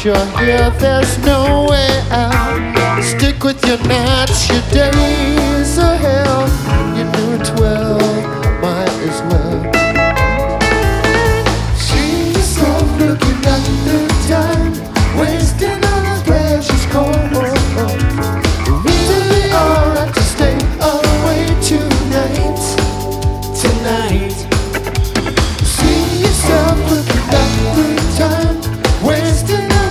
Once you're here, there's no way out. Stick with your nights, your days of hell. You do